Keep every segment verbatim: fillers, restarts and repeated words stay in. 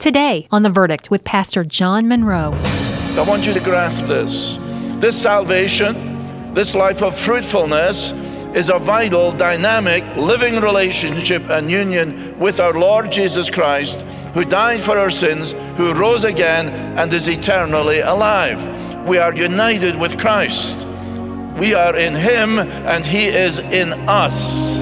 Today on The Verdict with Pastor John Monroe. I want you to grasp this. This salvation, this life of fruitfulness, is a vital, dynamic, living relationship and union with our Lord Jesus Christ, who died for our sins, who rose again, and is eternally alive. We are united with Christ. We are in Him, and He is in us.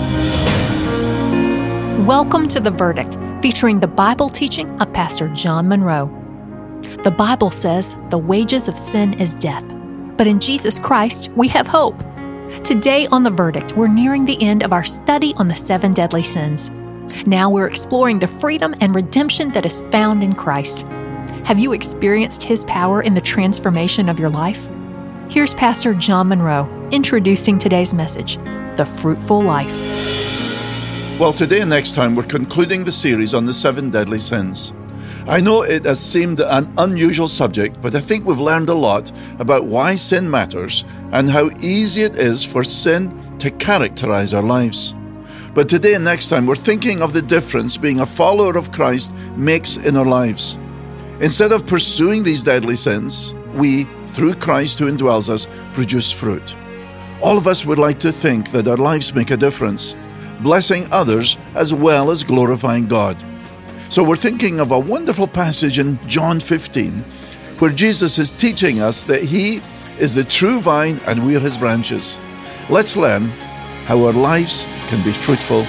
Welcome to The Verdict, featuring the Bible teaching of Pastor John Monroe. The Bible says the wages of sin is death, but in Jesus Christ we have hope. Today on The Verdict, we're nearing the end of our study on the seven deadly sins. Now we're exploring the freedom and redemption that is found in Christ. Have you experienced His power in the transformation of your life? Here's Pastor John Monroe introducing today's message, The Fruitful Life. Well, today and next time, we're concluding the series on the seven deadly sins. I know it has seemed an unusual subject, but I think we've learned a lot about why sin matters and how easy it is for sin to characterize our lives. But today and next time, we're thinking of the difference being a follower of Christ makes in our lives. Instead of pursuing these deadly sins, we, through Christ who indwells us, produce fruit. All of us would like to think that our lives make a difference, blessing others as well as glorifying God. So we're thinking of a wonderful passage in John fifteen, where Jesus is teaching us that He is the true vine and we are His branches. Let's learn how our lives can be fruitful.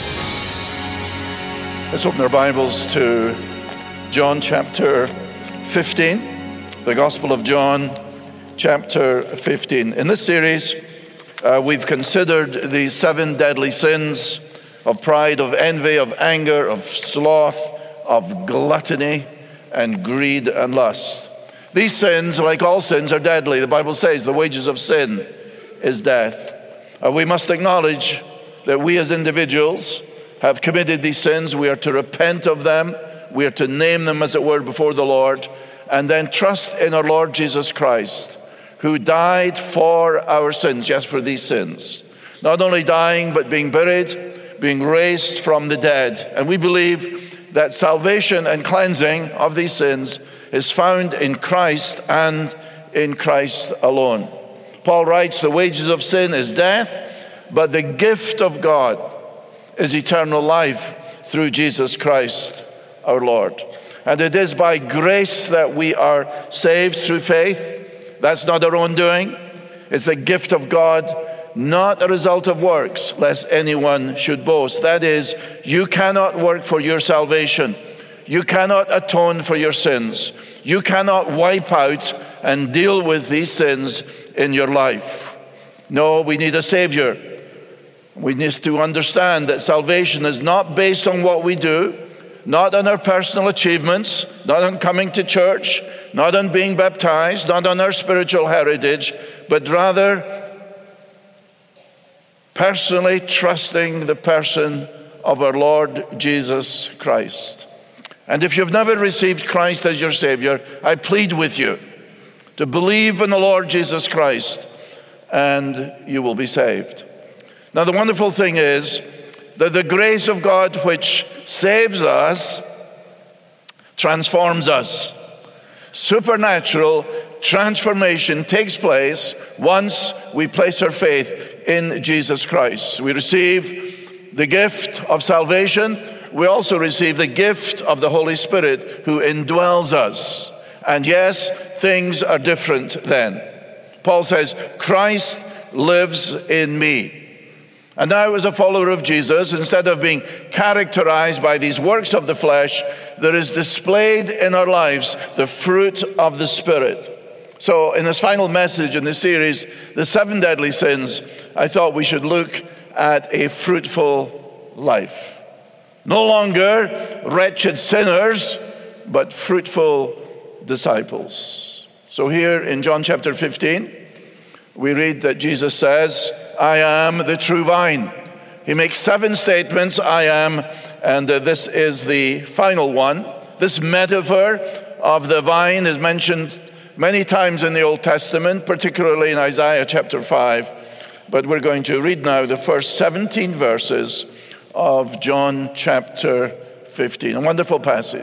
Let's open our Bibles to John chapter fifteen, the Gospel of John chapter fifteen. In this series, Uh, we've considered the seven deadly sins of pride, of envy, of anger, of sloth, of gluttony, and greed and lust. These sins, like all sins, are deadly. The Bible says the wages of sin is death. Uh, we must acknowledge that we as individuals have committed these sins. We are to repent of them. We are to name them, as it were, before the Lord, and then trust in our Lord Jesus Christ, who died for our sins, yes, for these sins. Not only dying, but being buried, being raised from the dead. And we believe that salvation and cleansing of these sins is found in Christ and in Christ alone. Paul writes, the wages of sin is death, but the gift of God is eternal life through Jesus Christ our Lord. And it is by grace that we are saved through faith. That's not our own doing. It's a gift of God, not a result of works, lest anyone should boast. That is, you cannot work for your salvation. You cannot atone for your sins. You cannot wipe out and deal with these sins in your life. No, we need a Savior. We need to understand that salvation is not based on what we do, not on our personal achievements, not on coming to church, not on being baptized, not on our spiritual heritage, but rather personally trusting the person of our Lord Jesus Christ. And if you've never received Christ as your Savior, I plead with you to believe in the Lord Jesus Christ, and you will be saved. Now, the wonderful thing is that the grace of God which saves us transforms us. Supernatural transformation takes place once we place our faith in Jesus Christ. We receive the gift of salvation. We also receive the gift of the Holy Spirit who indwells us. And yes, things are different then. Paul says, Christ lives in me. And now, as a follower of Jesus, instead of being characterized by these works of the flesh, there is displayed in our lives the fruit of the Spirit. So in this final message in this series, the seven deadly sins, I thought we should look at a fruitful life. No longer wretched sinners, but fruitful disciples. So here in John chapter fifteen, we read that Jesus says, I am the true vine. He makes seven statements, I am, and uh, this is the final one. This metaphor of the vine is mentioned many times in the Old Testament, particularly in Isaiah chapter five. But we're going to read now the first seventeen verses of John chapter fifteen. A wonderful passage.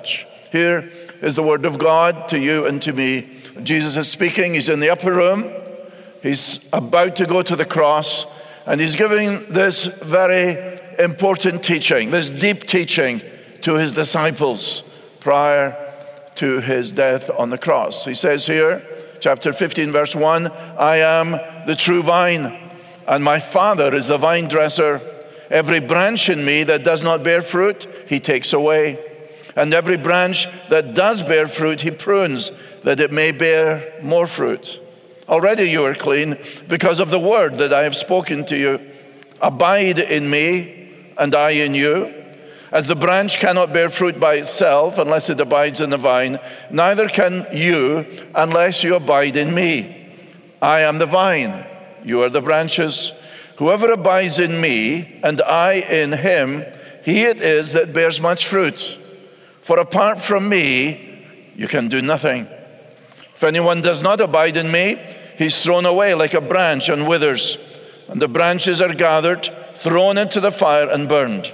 Here is the word of God to you and to me. Jesus is speaking. He's in the upper room. He's about to go to the cross, and he's giving this very important teaching, this deep teaching to his disciples prior to his death on the cross. He says here, chapter fifteen, verse one, I am the true vine, and my Father is the vine dresser. Every branch in me that does not bear fruit, he takes away. And every branch that does bear fruit, he prunes, that it may bear more fruit. Already you are clean because of the word that I have spoken to you. Abide in me, and I in you. As the branch cannot bear fruit by itself unless it abides in the vine, neither can you unless you abide in me. I am the vine, you are the branches. Whoever abides in me, and I in him, he it is that bears much fruit. For apart from me, you can do nothing. If anyone does not abide in me, he's thrown away like a branch and withers, and the branches are gathered, thrown into the fire and burned.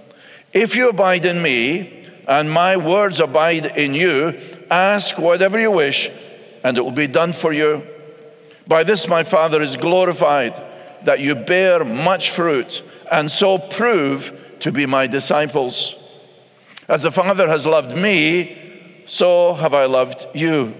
If you abide in me, and my words abide in you, ask whatever you wish, and it will be done for you. By this my Father is glorified, that you bear much fruit, and so prove to be my disciples. As the Father has loved me, so have I loved you.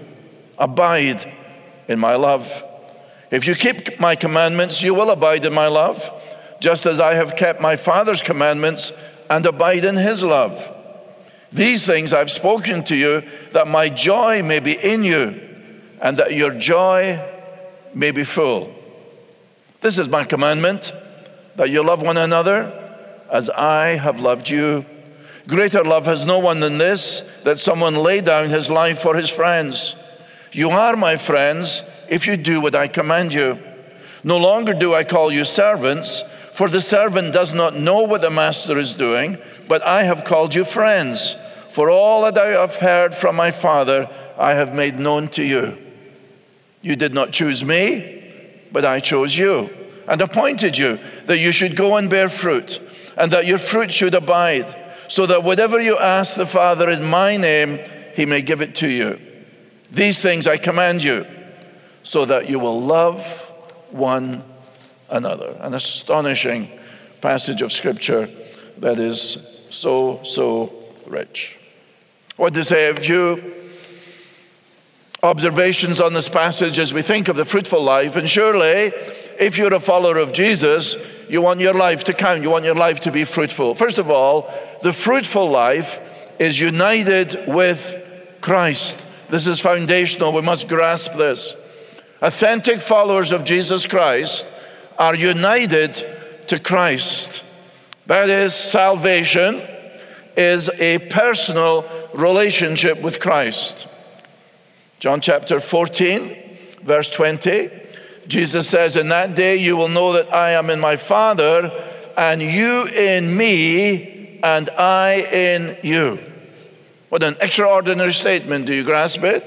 Abide in my love. If you keep my commandments, you will abide in my love, just as I have kept my Father's commandments and abide in his love. These things I've spoken to you, that my joy may be in you, and that your joy may be full. This is my commandment, that you love one another as I have loved you. Greater love has no one than this, that someone lay down his life for his friends. You are my friends if you do what I command you. No longer do I call you servants, for the servant does not know what the master is doing, but I have called you friends. For all that I have heard from my Father, I have made known to you. You did not choose me, but I chose you and appointed you that you should go and bear fruit, and that your fruit should abide, so that whatever you ask the Father in my name, he may give it to you. These things I command you, so that you will love one another. An astonishing passage of Scripture that is so, so rich. What to say? A few observations on this passage as we think of the fruitful life. And surely, if you're a follower of Jesus, you want your life to count. You want your life to be fruitful. First of all, the fruitful life is united with Christ. This is foundational. We must grasp this. Authentic followers of Jesus Christ are united to Christ. That is, salvation is a personal relationship with Christ. John chapter fourteen, verse twenty, Jesus says, in that day you will know that I am in my Father, and you in me, and I in you. What an extraordinary statement. Do you grasp it?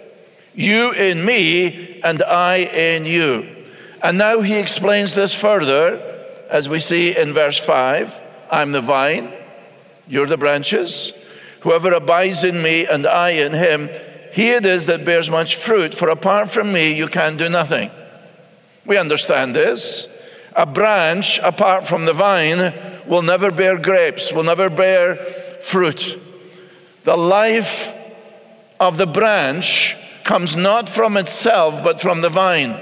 You in me, and I in you. And now he explains this further, as we see in verse five. I'm the vine, you're the branches. Whoever abides in me, and I in him, he it is that bears much fruit, for apart from me you can do nothing. We understand this. A branch apart from the vine will never bear grapes, will never bear fruit. The life of the branch comes not from itself, but from the vine.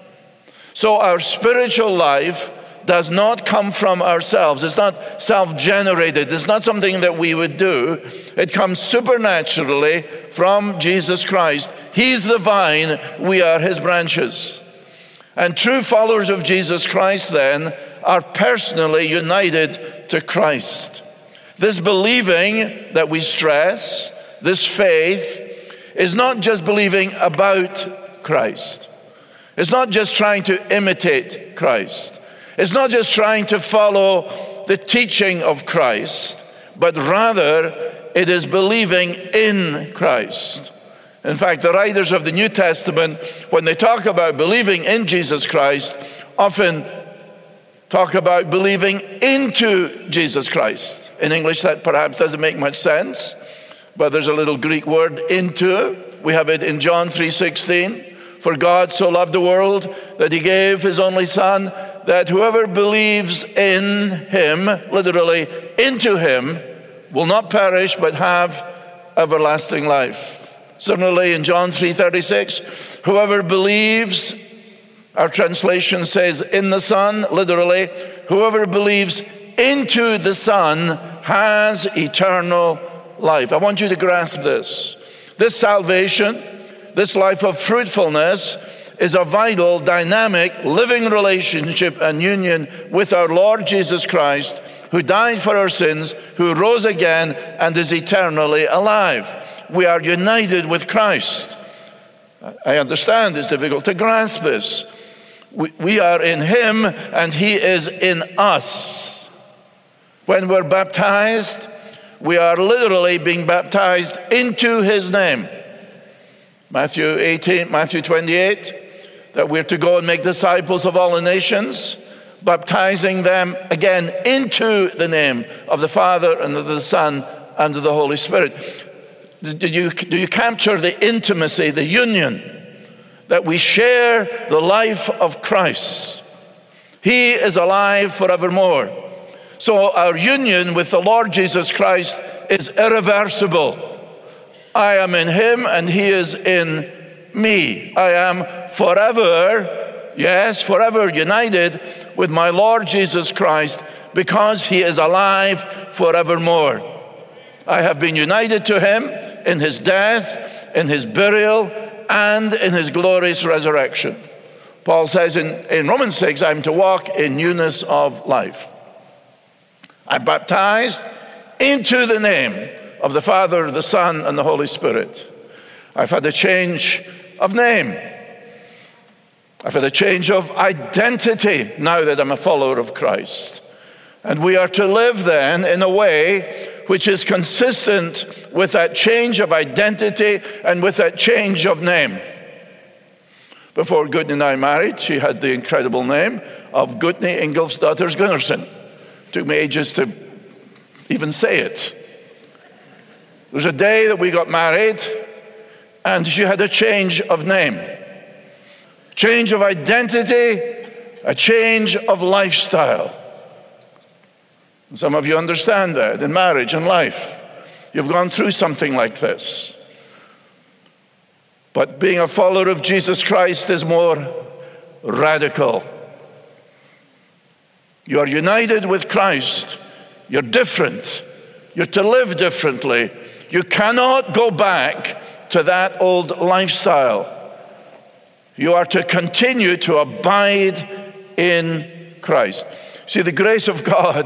So our spiritual life does not come from ourselves. It's not self-generated. It's not something that we would do. It comes supernaturally from Jesus Christ. He's the vine, we are his branches. And true followers of Jesus Christ then are personally united to Christ. This believing that we stress, this faith, is not just believing about Christ. It's not just trying to imitate Christ. It's not just trying to follow the teaching of Christ, but rather it is believing in Christ. In fact, the writers of the New Testament, when they talk about believing in Jesus Christ, often talk about believing into Jesus Christ. In English, that perhaps doesn't make much sense. But there's a little Greek word, into. We have it in John three sixteen. For God so loved the world that he gave his only Son, that whoever believes in him, literally into him, will not perish but have everlasting life. Similarly, in John three thirty-six, whoever believes, our translation says in the Son, literally, whoever believes into the Son has eternal life. I want you to grasp this. This salvation, this life of fruitfulness, is a vital, dynamic, living relationship and union with our Lord Jesus Christ, who died for our sins, who rose again and is eternally alive. We are united with Christ. I understand it's difficult to grasp this. We, we are in him and he is in us. When we're baptized, we are literally being baptized into his name. Matthew eighteen, Matthew twenty-eight, that we're to go and make disciples of all the nations, baptizing them again into the name of the Father and of the Son and of the Holy Spirit. Do you, do you capture the intimacy, the union, that we share the life of Christ? He is alive forevermore. So our union with the Lord Jesus Christ is irreversible. I am in him and he is in me. I am forever, yes, forever united with my Lord Jesus Christ because he is alive forevermore. I have been united to him in his death, in his burial, and in his glorious resurrection. Paul says in, in Romans six, I'm to walk in newness of life. I'm baptized into the name of the Father, the Son, and the Holy Spirit. I've had a change of name. I've had a change of identity now that I'm a follower of Christ. And we are to live then in a way which is consistent with that change of identity and with that change of name. Before Gudni and I married, she had the incredible name of Gudni Ingolfsdatter Gunnarsson. Took me ages to even say it. There was a day that we got married and she had a change of name, change of identity, a change of lifestyle. And some of you understand that in marriage and life. You've gone through something like this. But being a follower of Jesus Christ is more radical. You are united with Christ. You're different. You're to live differently. You cannot go back to that old lifestyle. You are to continue to abide in Christ. See, the grace of God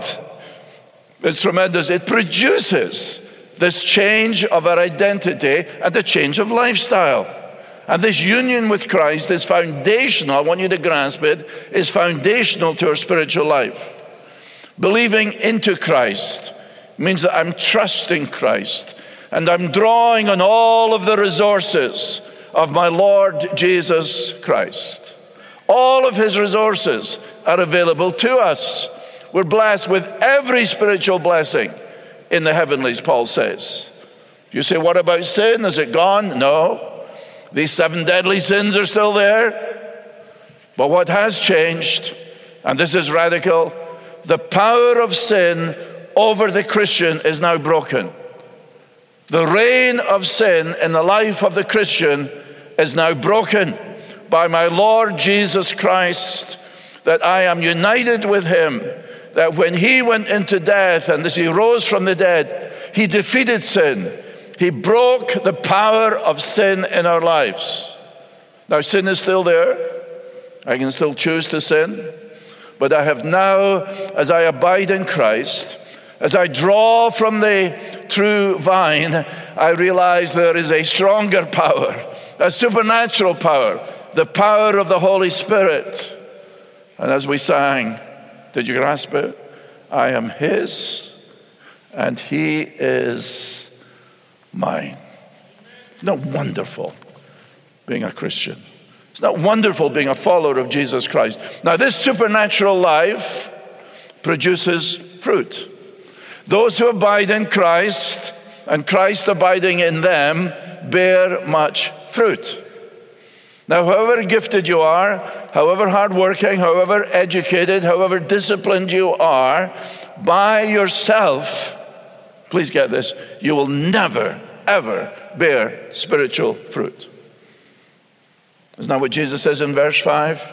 is tremendous. It produces this change of our identity and the change of lifestyle. And this union with Christ is foundational. I want you to grasp it. Is foundational to our spiritual life. Believing into Christ means that I'm trusting Christ and I'm drawing on all of the resources of my Lord Jesus Christ. All of his resources are available to us. We're blessed with every spiritual blessing in the heavenlies, Paul says. You say, what about sin? Is it gone? No. These seven deadly sins are still there. But what has changed, and this is radical, the power of sin over the Christian is now broken. The reign of sin in the life of the Christian is now broken by my Lord Jesus Christ, that I am united with him, that when he went into death and as he rose from the dead, he defeated sin. He broke the power of sin in our lives. Now, sin is still there. I can still choose to sin. But I have now, as I abide in Christ, as I draw from the true vine, I realize there is a stronger power, a supernatural power, the power of the Holy Spirit. And as we sang, did you grasp it? I am his and he is mine. Isn't that wonderful, being a Christian? It's not wonderful being a follower of Jesus Christ. Now, this supernatural life produces fruit. Those who abide in Christ and Christ abiding in them bear much fruit. Now, however gifted you are, however hardworking, however educated, however disciplined you are, by yourself, please get this, you will never, ever bear spiritual fruit. Isn't that what Jesus says in verse five?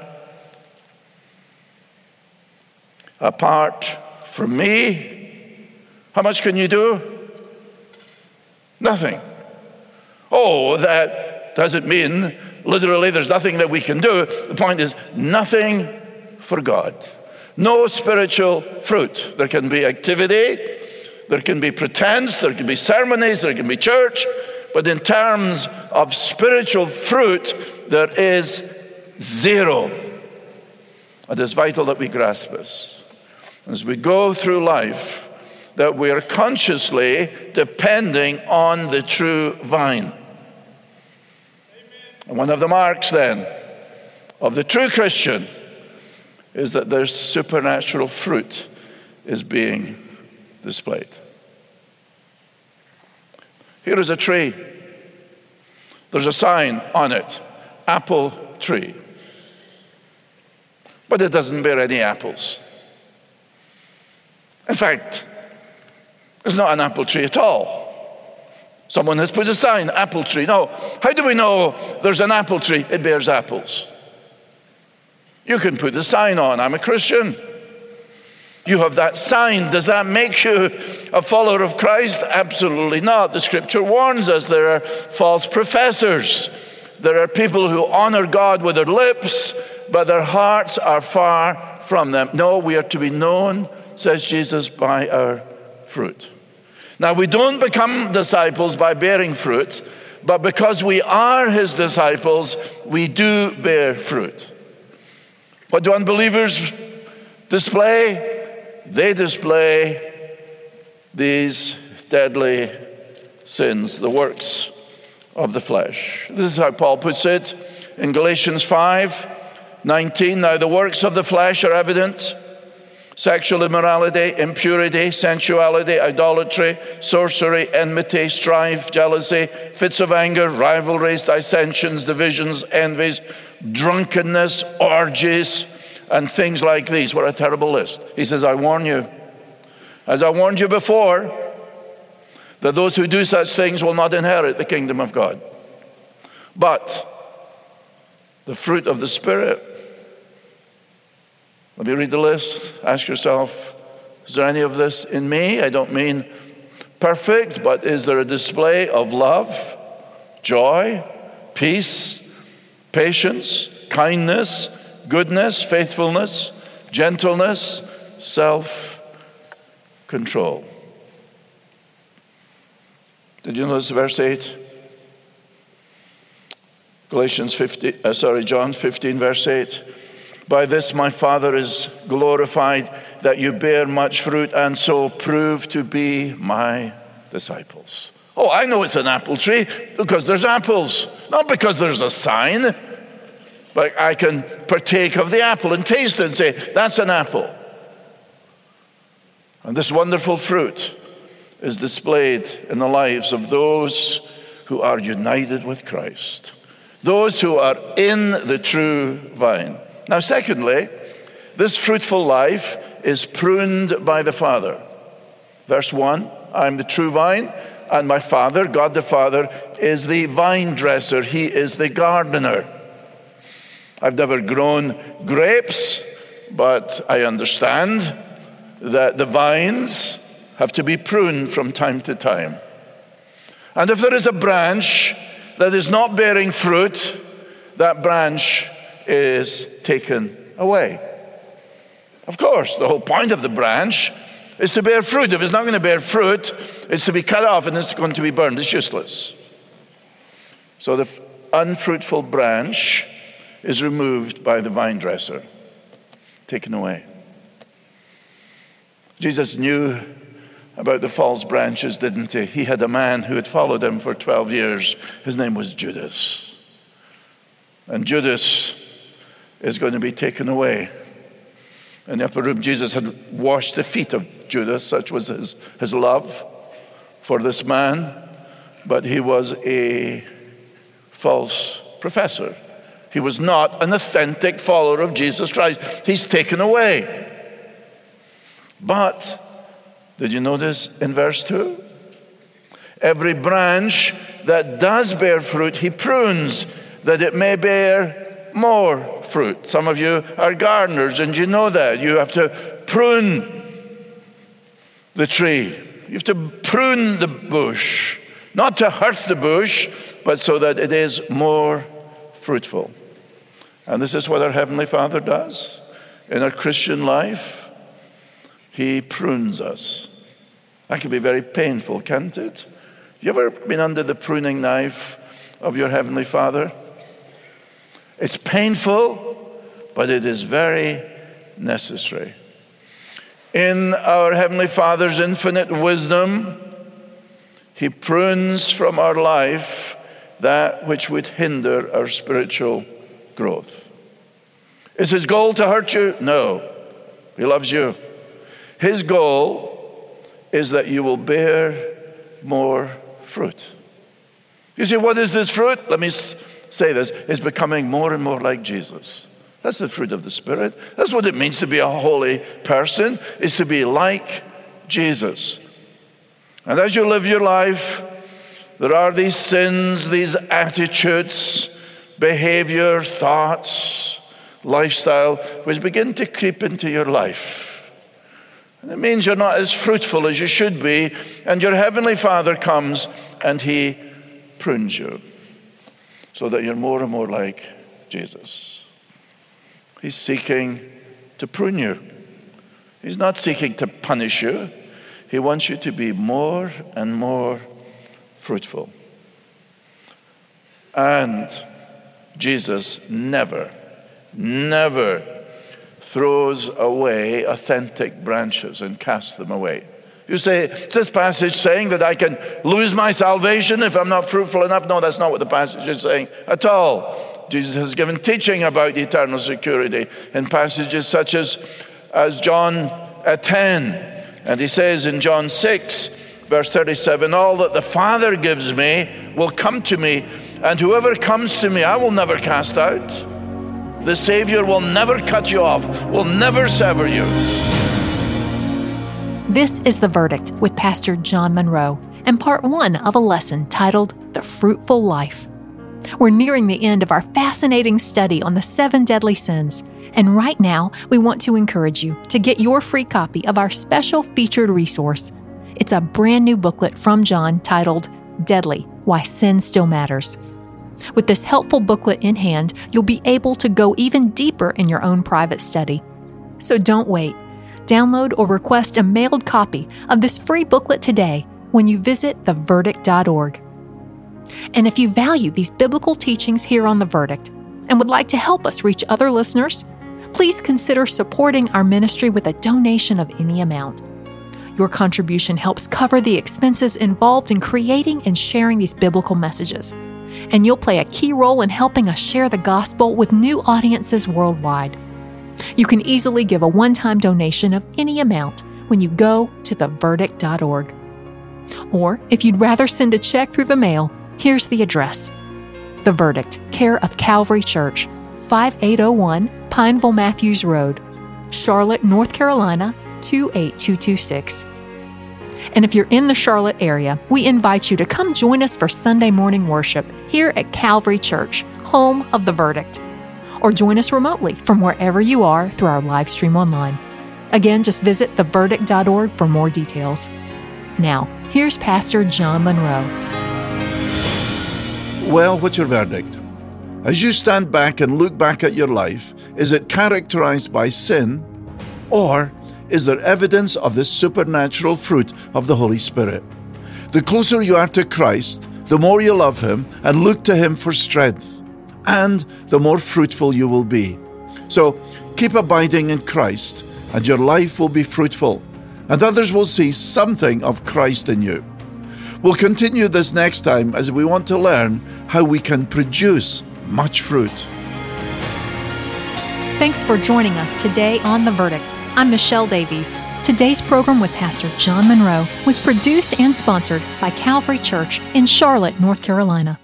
Apart from me, how much can you do? Nothing. Oh, that doesn't mean literally there's nothing that we can do. The point is nothing for God. No spiritual fruit. There can be activity, there can be pretense, there can be ceremonies, there can be church, but in terms of spiritual fruit, there is zero. It is vital that we grasp this. As we go through life, that we are consciously depending on the true vine. And one of the marks then of the true Christian is that their supernatural fruit is being displayed. Here is a tree. There's a sign on it, apple tree. But it doesn't bear any apples. In fact, it's not an apple tree at all. Someone has put a sign, apple tree. No, how do we know there's an apple tree? It bears apples. You can put the sign on, I'm a Christian. You have that sign. Does that make you a follower of Christ? Absolutely not. The scripture warns us there are false professors. There are people who honor God with their lips, but their hearts are far from them. No, we are to be known, says Jesus, by our fruit. Now, we don't become disciples by bearing fruit, but because we are his disciples, we do bear fruit. What do unbelievers display? They display these deadly sins, the works of the flesh. This is how Paul puts it in Galatians five nineteen. Now the works of the flesh are evident: sexual immorality, impurity, sensuality, idolatry, sorcery, enmity, strife, jealousy, fits of anger, rivalries, dissensions, divisions, envies, drunkenness, orgies, and things like these. What a terrible list. He says, I warn you, as I warned you before, that those who do such things will not inherit the kingdom of God. But the fruit of the Spirit. Let me read the list. Ask yourself, is there any of this in me? I don't mean perfect, but is there a display of love, joy, peace, patience, kindness, goodness, faithfulness, gentleness, self-control? Did you notice verse eight? Galatians fifteen, uh, sorry, John fifteen, verse eight. By this my Father is glorified, that you bear much fruit and so prove to be my disciples. Oh, I know it's an apple tree because there's apples, not because there's a sign. But I can partake of the apple and taste it and say, that's an apple. And this wonderful fruit is displayed in the lives of those who are united with Christ, those who are in the true vine. Now, secondly, this fruitful life is pruned by the Father. Verse one, I am the true vine, and my Father, God the Father, is the vine dresser. He is the gardener. I've never grown grapes, but I understand that the vines have to be pruned from time to time. And if there is a branch that is not bearing fruit, that branch is taken away. Of course, the whole point of the branch is to bear fruit. If it's not going to bear fruit, it's to be cut off and it's going to be burned. It's useless. So the unfruitful branch is removed by the vine dresser, taken away. Jesus knew about the false branches, didn't he? He had a man who had followed him for twelve years. His name was Judas. And Judas is going to be taken away. In the upper room, Jesus had washed the feet of Judas. Such was his, his love for this man, but he was a false professor. He was not an authentic follower of Jesus Christ. He's taken away. But, did you notice in verse two? Every branch that does bear fruit, he prunes, that it may bear more fruit. Some of you are gardeners, and you know that. You have to prune the tree. You have to prune the bush, not to hurt the bush, but so that it is more fruitful. And this is what our Heavenly Father does in our Christian life. He prunes us. That can be very painful, can't it? You ever been under the pruning knife of your Heavenly Father? It's painful, but it is very necessary. In our Heavenly Father's infinite wisdom, He prunes from our life that which would hinder our spiritual growth. Is His goal to hurt you? No. He loves you. His goal is that you will bear more fruit. You see, what is this fruit? Let me say this. It's becoming more and more like Jesus. That's the fruit of the Spirit. That's what it means to be a holy person, is to be like Jesus. And as you live your life, there are these sins, these attitudes, behavior, thoughts, lifestyle, which begin to creep into your life. And it means you're not as fruitful as you should be, and your Heavenly Father comes and He prunes you so that you're more and more like Jesus. He's seeking to prune you. He's not seeking to punish you. He wants you to be more and more fruitful. And Jesus never, never throws away authentic branches and casts them away. You say, is this passage saying that I can lose my salvation if I'm not fruitful enough? No, that's not what the passage is saying at all. Jesus has given teaching about eternal security in passages such as, as John ten. And he says in John six, verse thirty-seven, all that the Father gives me will come to me, and whoever comes to me I will never cast out. The Savior will never cut you off, will never sever you. This is The Verdict with Pastor John Monroe, and part one of a lesson titled The Fruitful Life. We're nearing the end of our fascinating study on the seven deadly sins, and right now we want to encourage you to get your free copy of our special featured resource. It's a brand new booklet from John titled Deadly: Why Sin Still Matters. With this helpful booklet in hand, you'll be able to go even deeper in your own private study. So don't wait. Download or request a mailed copy of this free booklet today when you visit the verdict dot org. And if you value these biblical teachings here on The Verdict and would like to help us reach other listeners, please consider supporting our ministry with a donation of any amount. Your contribution helps cover the expenses involved in creating and sharing these biblical messages, and you'll play a key role in helping us share the gospel with new audiences worldwide. You can easily give a one-time donation of any amount when you go to the verdict dot org. Or if you'd rather send a check through the mail, here's the address. The Verdict, care of Calvary Church, five eight oh one Pineville Matthews Road, Charlotte, North Carolina, two eight two two six. And if you're in the Charlotte area, we invite you to come join us for Sunday morning worship here at Calvary Church, home of The Verdict. Or join us remotely from wherever you are through our live stream online. Again, just visit the verdict dot org for more details. Now, here's Pastor John Monroe. Well, what's your verdict? As you stand back and look back at your life, is it characterized by sin, or is there evidence of the supernatural fruit of the Holy Spirit? The closer you are to Christ, the more you love Him and look to Him for strength, and the more fruitful you will be. So keep abiding in Christ, and your life will be fruitful, and others will see something of Christ in you. We'll continue this next time as we want to learn how we can produce much fruit. Thanks for joining us today on The Verdict. I'm Michelle Davies. Today's program with Pastor John Monroe was produced and sponsored by Calvary Church in Charlotte, North Carolina.